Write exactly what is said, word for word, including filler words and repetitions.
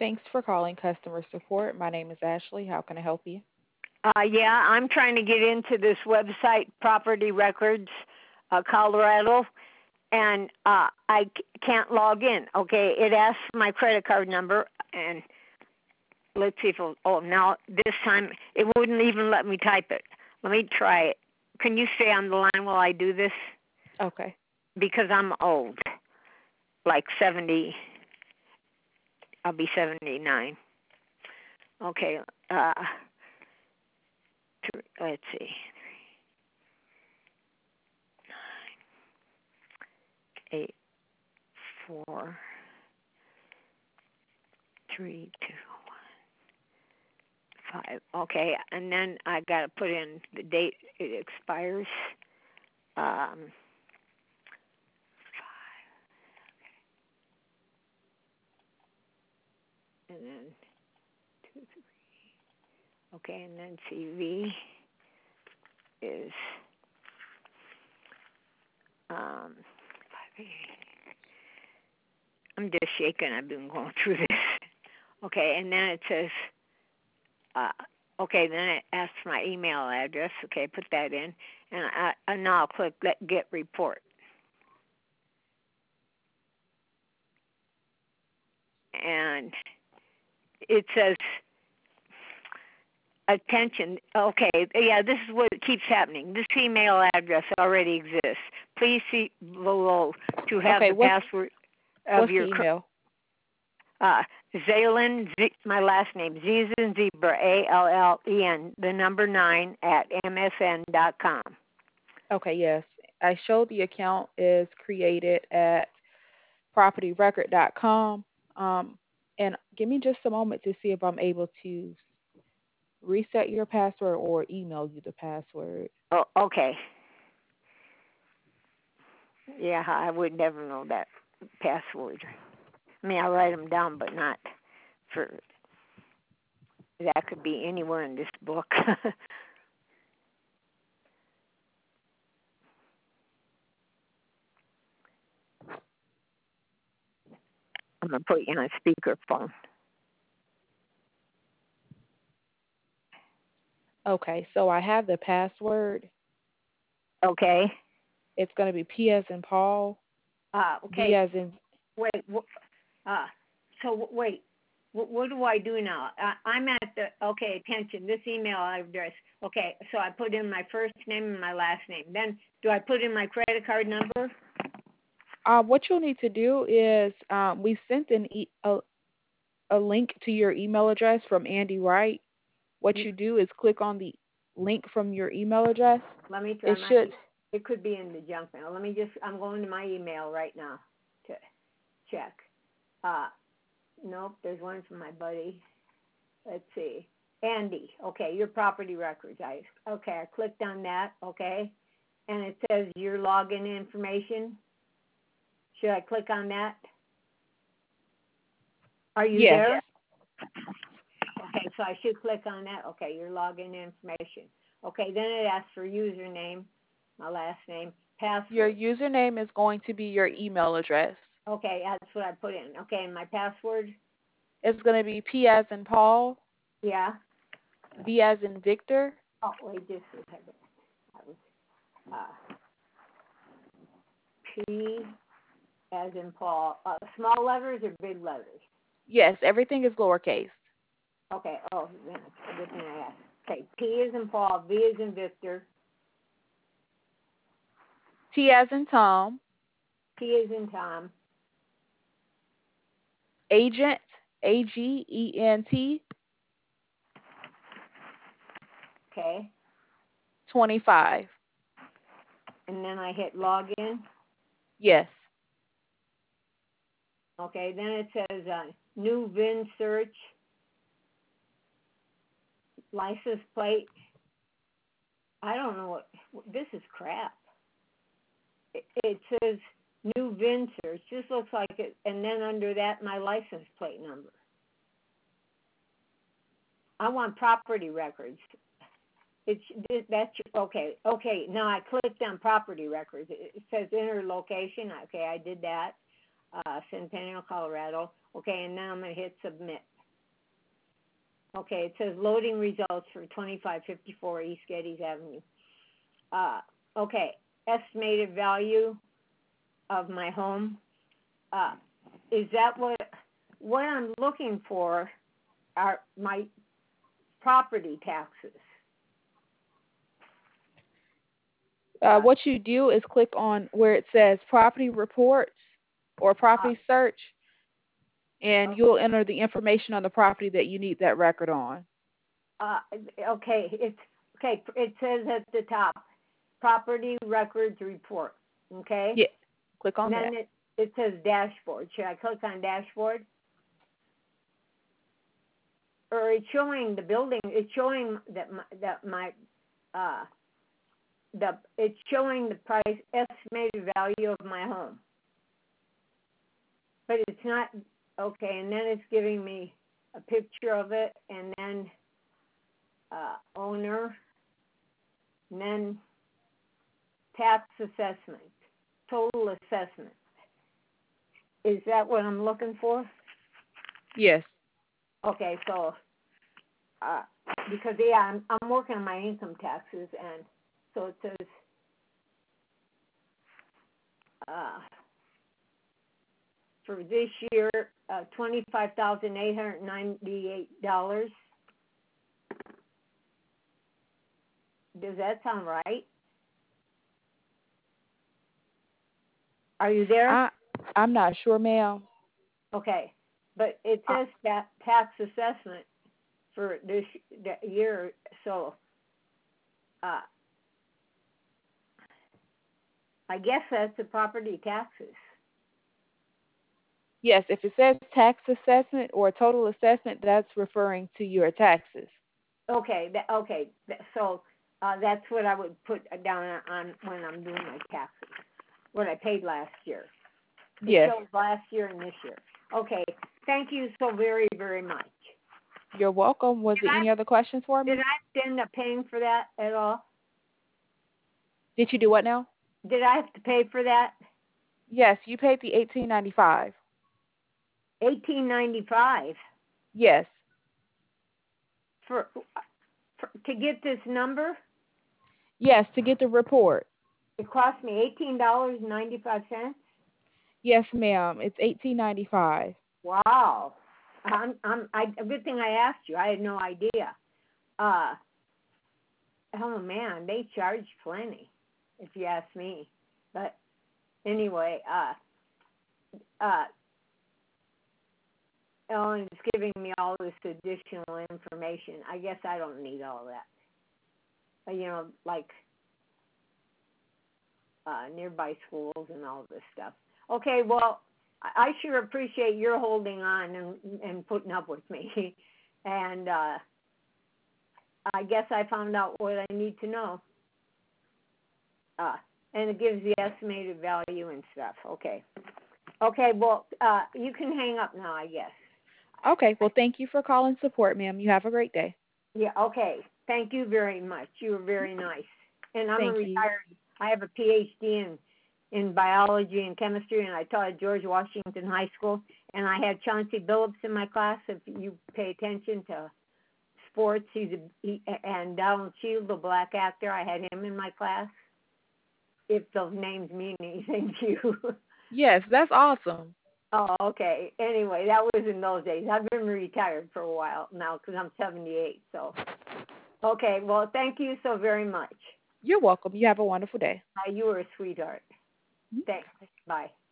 Thanks for calling customer support. My name is Ashley. How can I help you? Uh, yeah, I'm trying to get into this website, Property Records, uh, Colorado, and uh, I c- can't log in. Okay, it asks for my credit card number, and let's see if it'll, oh, now this time it wouldn't even let me type it. Let me try it. Can you stay on the line while I do this? Okay. Because I'm old, like seventy. I'll be seventy-nine. Okay, uh, th- let's see. Eight, four, three, two, five. Okay, and then I got to put in the date it expires. Um, and then two, three. Okay, and then C V is um, five, eight. I'm just shaking. I've been going through this. Okay, and then it says, uh, okay, then it asks my email address. Okay, put that in, and I, and now I'll click let get report. And it says, attention, okay, yeah, this is what keeps happening. This email address already exists. Please see below to have Okay, the what's password of what's the your, email? uh, Zalen, Z, my last name, Zizan Zebra, A L L E N, the number nine at M S N dot com. Okay, yes. I showed the account is created at property record dot com. Um, and give me just a moment to see if I'm able to reset your password or email you the password. Oh, okay. Yeah, I would never know that password. I mean, I write them down, but not for, that could be anywhere in this book. I'm going to put you on speakerphone. Okay, so I have the password. Okay. It's going to be P as in Paul, Uh, V okay. as in Wait. Uh, so wait. What, what do I do now? I, I'm at the, okay, attention, this email address. Okay, so I put in my first name and my last name. Then do I put in my credit card number? uh, what you'll need to do is um, we sent an e- a, a link to your email address from Andy Wright. What you do is click on the link from your email address. Let me try It my, should, it could be in the junk mail. Let me just, I'm going to my email right now to check. Uh, nope, there's one from my buddy. Let's see. Andy, okay, your property records. I, okay, I clicked on that, okay, and it says your login information. Should I click on that? Are you yes. there? Okay, so I should click on that. Okay, your login information. Okay, then it asks for username, my last name, Your password. username is going to be your email address. Okay, that's what I put in. Okay, and my password? It's going to be P as in Paul, Yeah. V as in Victor. Oh, wait, just a second. That was uh, P as in Paul. Uh, small letters or big letters? Yes, everything is lowercase. Okay. Oh, then it's a good thing I asked. Okay. P is in Paul. V is in Victor. T as in Tom. T is in Tom. Agent, A G E N T, Okay. twenty-five. And then I hit login. Yes. Okay. Then it says uh, new V I N search, license plate. I don't know what. This is crap. It, it says new V I N search. This looks like it. And then under that, my license plate number. I want property records. It's that's okay. Okay, now I clicked on property records. It says enter location. Okay, I did that. Uh, Centennial, Colorado. Okay, and now I'm gonna hit submit. Okay, it says loading results for twenty-five fifty-four East Geddes Avenue. Uh, okay, estimated value of my home. Uh, is that what what I'm looking for? Are my property taxes? Uh, what you do is click on where it says property reports or Uh, property search, and you'll enter the information on the property that you need that record on. uh, okay, it's okay. It says at the top, property records report. Okay, Yeah, click on and that. then it it says dashboard. Should I click on dashboard? Or it's showing the building. It's showing that my, that my uh, the it's showing the price estimated value of my home, but it's not okay. And then it's giving me a picture of it, and then uh, owner, and then tax assessment, total assessment. Is that what I'm looking for? Yes. Okay, so uh, because yeah, I'm I'm working on my income taxes, and so it says. Uh, for this year, uh, twenty-five thousand eight hundred ninety-eight dollars. Does that sound right? Are you there? I I'm not sure, ma'am. Okay, but it Uh, says that tax assessment for this year, so uh, I guess that's the property taxes. yes, if it says tax assessment or total assessment, that's referring to your taxes. Okay, that, okay, that, so uh, that's what I would put down on, on when I'm doing my taxes. What I paid last year. It Yes, shows last year and this year. Okay, thank you so very, very much. you're welcome. Was Did there I any other questions for did me? I end up paying for that at all? Did you do what now? Did I have to pay for that? Yes, you paid the eighteen ninety five. Eighteen ninety five Yes. for, for to get this number. Yes, to get the report. It cost me eighteen dollars and ninety five cents. Yes, ma'am. It's eighteen ninety five. Wow. I'm I'm I a good thing I asked you. I had no idea. Uh oh man, they charge plenty, if you ask me. But anyway, uh uh oh, and it's giving me all this additional information. I guess I don't need all that. Uh, you know, like uh, nearby schools and all this stuff. Okay, well, I I sure appreciate your holding on and, and putting up with me. And uh, I guess I found out what I need to know. Uh, and it gives the estimated value and stuff. Okay. Okay, well, uh, you can hang up now, I guess. Okay, well, thank you for calling support, ma'am. You have a great day. Yeah, okay. Thank you very much. You were very nice. And I'm a Thank you. retired, I have a P H D in, in biology and chemistry, and I taught at George Washington High School. And I had Chauncey Billups in my class. If you pay attention to sports, he's a, he, and Donald Shield, the black actor, I had him in my class. If those names mean anything to you. Yes, that's awesome. Oh, okay. Anyway, that was in those days. I've been retired for a while now because I'm seventy-eight. So, okay. Well, thank you so very much. You're welcome. You have a wonderful day. Uh, you were a sweetheart. Thanks. Bye.